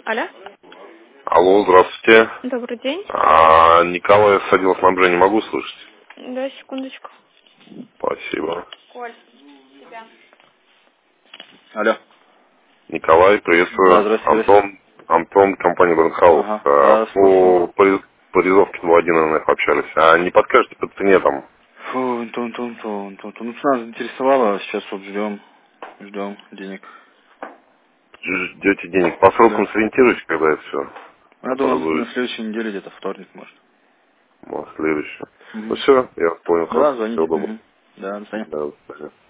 Алло. Алло, здравствуйте. Добрый день. Николай с отдела снабжения, могу слышать? Да, секундочку. Спасибо. Коль, тебя. Алло. Николай, Да, приветствую. здрасте, здрасте. Антон, компания Брандхаус. Ага, да, слушаю. По Резовке 2.1, наверное, общались. А не подскажете по цене там? Фу, Антон. Ну, цена заинтересовала, сейчас вот ждем денег. Ждете денег? По срокам Да. сориентируйтесь, когда это все Я думаю, на будет? следующей неделе, где-то вторник, может. Может, следующее. Ну Угу. все, я понял, Да, хорошо. Всего звоните. доброго. Угу. Да, до свидания. Да, до свидания.